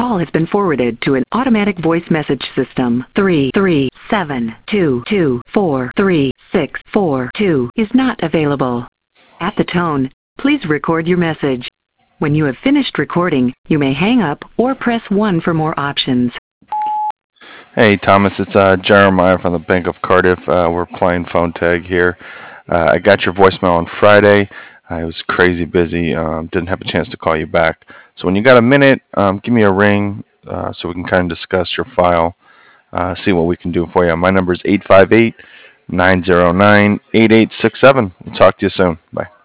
call has been forwarded to an automatic voice message system. 33722433642 is not available. At the tone, please record your message. When you have finished recording, you may hang up or press 1 for more options. Hey Thomas, it's Jeremiah from the Bank of Cardiff. We're playing phone tag here. I got your voicemail on Friday. I was crazy busy. Didn't have a chance to call you back. So when you got a minute, give me a ring so we can kind of discuss your file, see what we can do for you. My number is 858-909-8867. We'll talk to you soon. Bye.